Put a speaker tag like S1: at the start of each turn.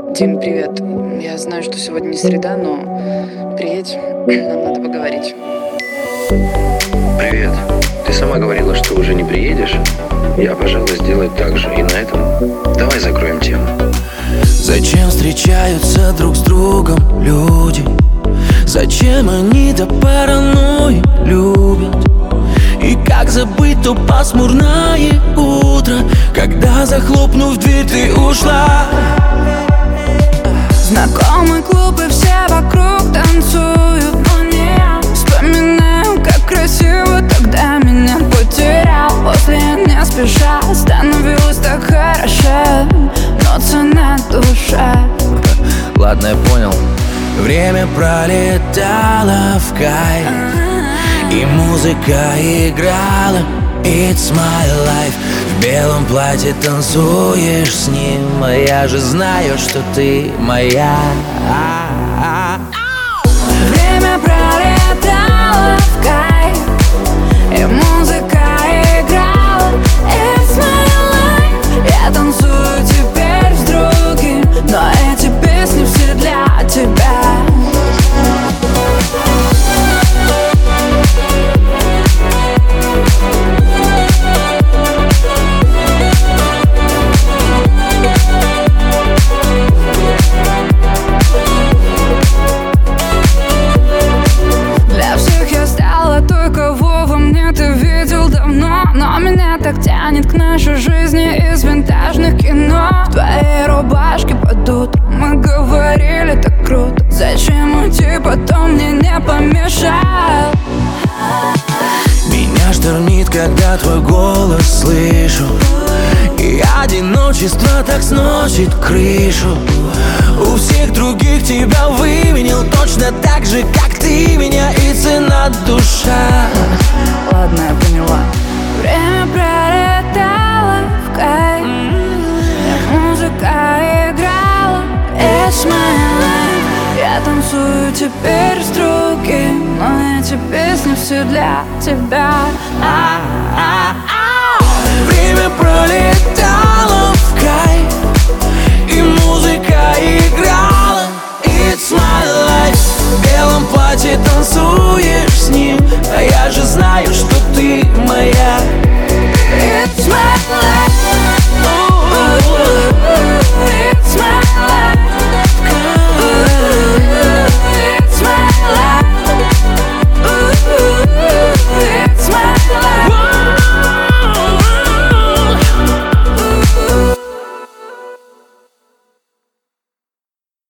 S1: Дим, привет. Я знаю, что сегодня не среда, но приедь, нам надо поговорить.
S2: Привет. Ты сама говорила, что уже не приедешь. Я, пожалуй, сделаю так же. И на этом давай закроем тему.
S3: Зачем встречаются друг с другом люди? Зачем они до паранойи любят? И как забыть то пасмурное утро, когда, захлопнув дверь, ты ушла?
S4: Знакомый клуб, и все вокруг танцуют, но не я. Вспоминаю, как красиво тогда меня потерял. После не спеша становилось так хорошо, но цена душа.
S3: Ладно, я понял. Время пролетало в кайф, и музыка играла It's my life. В белом платье танцуешь с ним, а я же знаю, что ты моя.
S4: Время пролетало в кайф, и музыка играла It's my life. Я танцую теперь с другим, но эти песни все для тебя. Но меня так тянет к нашей жизни из винтажных кино. В твоей рубашке под утро мы говорили так круто. Зачем уйти, потом мне не помешал.
S3: Меня штормит, когда твой голос слышу, и одиночество так сносит крышу. У всех других тебя выменил точно так же, как ты меня, и цена душа.
S4: Ладно, я поняла. Время пролетало в кайф, музыка играла It's my life. Я танцую теперь с другим, но эти песни все для тебя.
S3: Время пролетало